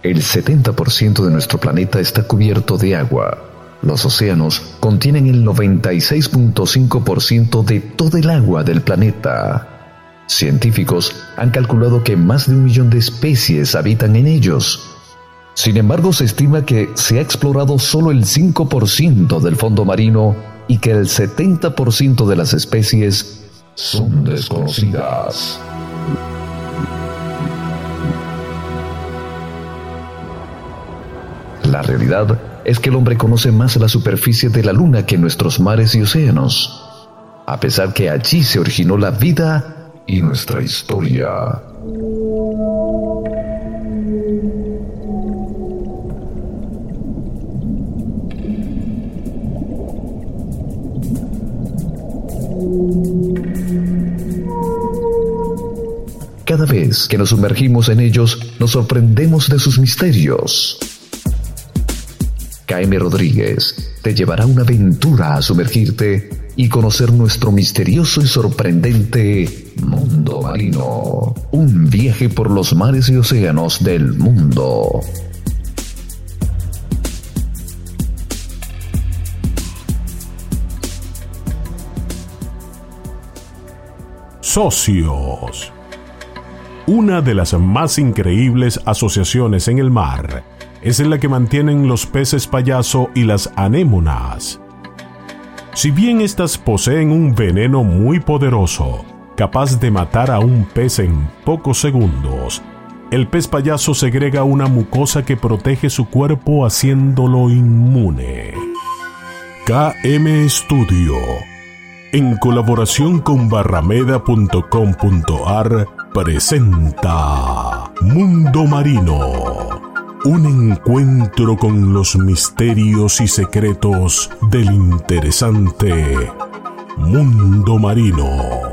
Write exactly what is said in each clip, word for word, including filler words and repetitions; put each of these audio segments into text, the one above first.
El setenta por ciento de nuestro planeta está cubierto de agua. Los océanos contienen el noventa y seis punto cinco por ciento de todo el agua del planeta. Científicos han calculado que más de un millón de especies habitan en ellos. Sin embargo, se estima que se ha explorado solo el cinco por ciento del fondo marino y que el setenta por ciento de las especies son desconocidas. La realidad es que el hombre conoce más la superficie de la Luna que nuestros mares y océanos, a pesar que allí se originó la vida y nuestra historia. Cada vez que nos sumergimos en ellos, nos sorprendemos de sus misterios. K M Rodríguez te llevará a una aventura a sumergirte y conocer nuestro misterioso y sorprendente mundo marino. Un viaje por los mares y océanos del mundo. Socios. Una de las más increíbles asociaciones en el mar es la que mantienen los peces payaso y las anémonas. Si bien estas poseen un veneno muy poderoso, capaz de matar a un pez en pocos segundos, el pez payaso segrega una mucosa que protege su cuerpo haciéndolo inmune. K M Studio, en colaboración con barrameda punto com punto a r, presenta Mundo Marino, un encuentro con los misterios y secretos del interesante mundo marino.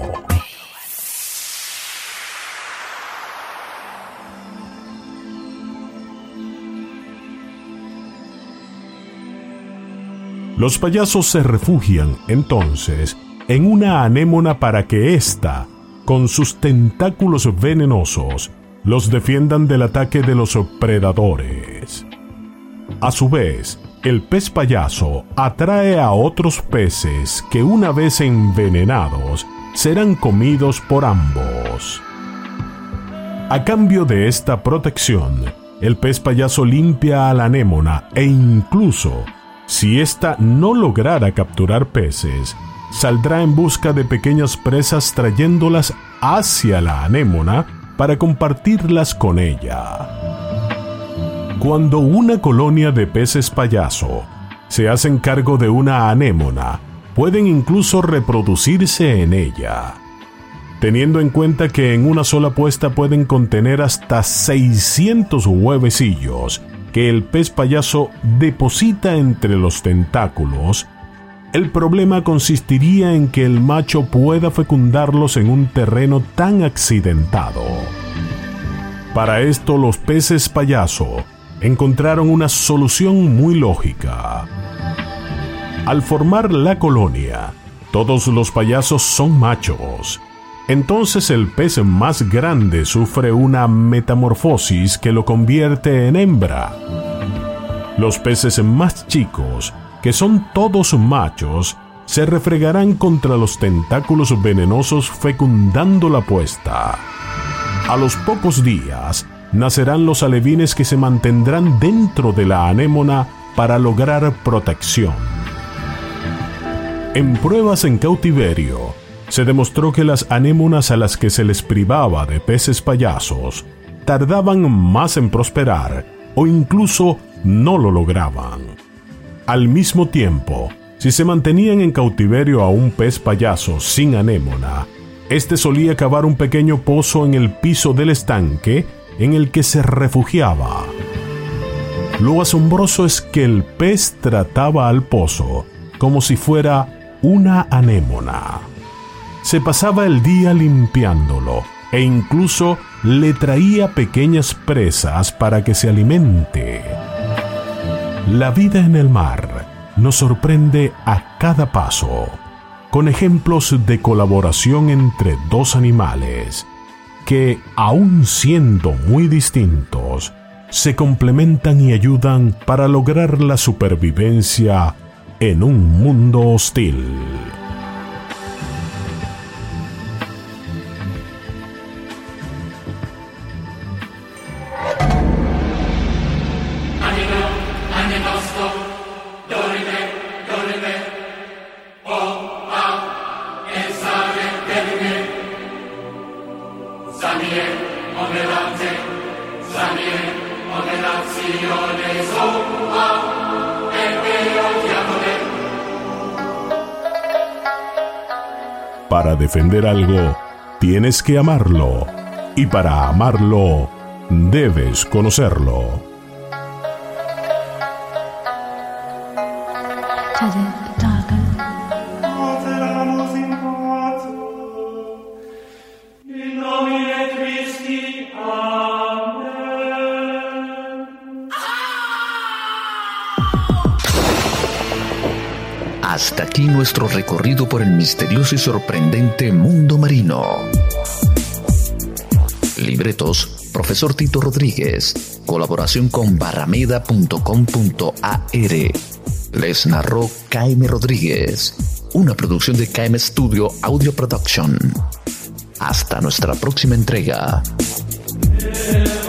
Los payasos se refugian, entonces, en una anémona para que ésta, con sus tentáculos venenosos, los defiendan del ataque de los predadores. A su vez, el pez payaso atrae a otros peces que, una vez envenenados, serán comidos por ambos. A cambio de esta protección, el pez payaso limpia a la anémona e incluso, si ésta no lograra capturar peces, saldrá en busca de pequeñas presas trayéndolas hacia la anémona para compartirlas con ella. Cuando una colonia de peces payaso se hacen cargo de una anémona, pueden incluso reproducirse en ella, teniendo en cuenta que en una sola puesta pueden contener hasta seiscientos huevecillos que el pez payaso deposita entre los tentáculos. El problema consistiría en que el macho pueda fecundarlos en un terreno tan accidentado. Para esto, los peces payaso encontraron una solución muy lógica. Al formar la colonia, todos los payasos son machos. Entonces el pez más grande sufre una metamorfosis que lo convierte en hembra. Los peces más chicos, que son todos machos, se refregarán contra los tentáculos venenosos fecundando la puesta. A los pocos días, nacerán los alevines que se mantendrán dentro de la anémona para lograr protección. En pruebas en cautiverio, se demostró que las anémonas a las que se les privaba de peces payasos tardaban más en prosperar o incluso no lo lograban. Al mismo tiempo, si se mantenían en cautiverio a un pez payaso sin anémona, este solía cavar un pequeño pozo en el piso del estanque en el que se refugiaba. Lo asombroso es que el pez trataba al pozo como si fuera una anémona. Se pasaba el día limpiándolo e incluso le traía pequeñas presas para que se alimente. La vida en el mar nos sorprende a cada paso, con ejemplos de colaboración entre dos animales que, aun siendo muy distintos, se complementan y ayudan para lograr la supervivencia en un mundo hostil. Para defender algo, tienes que amarlo. Y para amarlo, debes conocerlo. Hasta aquí nuestro recorrido por el misterioso y sorprendente mundo marino. Libretos, profesor Tito Rodríguez. Colaboración con barrameda punto com punto a r. Les narró K M Rodríguez. Una producción de K M Studio Audio Production. Hasta nuestra próxima entrega.